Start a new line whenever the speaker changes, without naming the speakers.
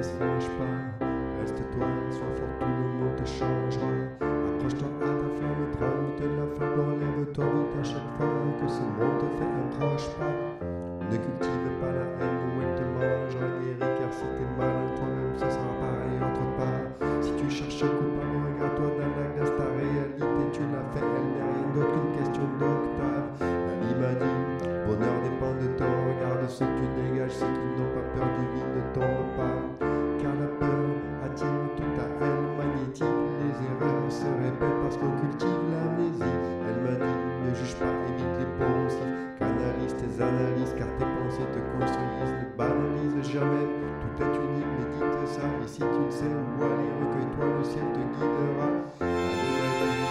ne se fâche pas. Reste-toi, sois fort, tout le monde te changera. Accroche-toi à ta flamme, trame de la flamme, relève-toi vite à chaque fois que ce monde te fait un proche pas. Ne cultive pas la haine où elle te mangera guéri, car si t'es malin toi-même, ce sera pareil autre part. Si tu cherches coupable, regarde-toi dans la glace, ta réalité, tu l'as fait, elle n'est rien d'autre qu'une question d'octave. La vie m'a dit, bonheur dépend de ton regard, de ce que tu dégages, ceux qui n'ont pas peur du vide ne tombent pas. Car la peur attire toute ta haine magnétique, les erreurs se répètent parce qu'on cultive l'amnésie. Elle m'a dit, ne juge pas, évite les poncifs, canalise tes analyses, car tes pensées te construisent, ne banalise jamais, tout est unique, médite ça, et si tu ne sais où aller, recueille-toi, le ciel te guidera.